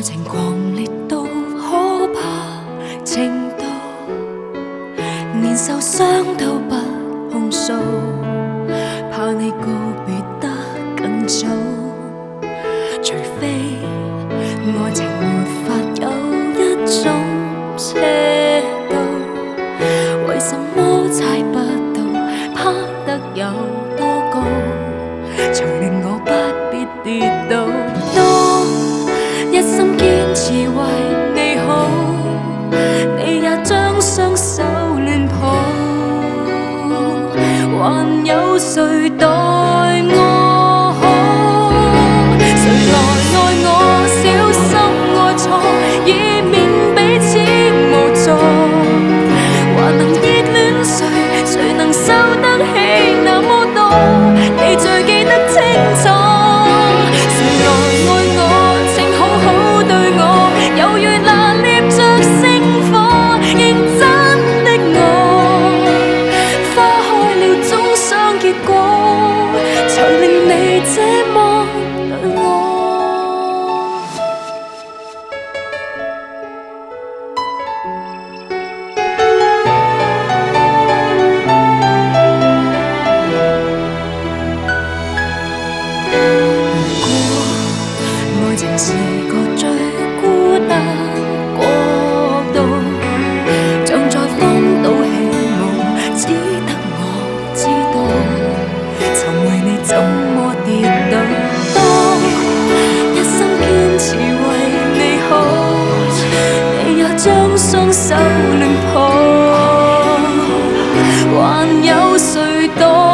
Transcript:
情狂烈到可怕程度，连受伤都不控诉，怕你告别得更早。除非爱情没法有一种斜度，为什么猜不到攀得有多高？曾令我不必跌倒。當一心堅持為你好，你也將雙手亂抱，還有誰待我好？誰來愛我？小心愛錯，以免彼此無助。還能熱戀誰？誰能受得起那麼多？你最記得清楚。誰來愛我？請好好對我，猶如拿捏着星火。認真的我，花開了總想結果，才令你這麼對我。愛情是個最孤單國度，像在荒島起舞，只得我知道，曾為你怎麼跌倒。當一生堅持為你好，你也將雙手亂抱，還有誰待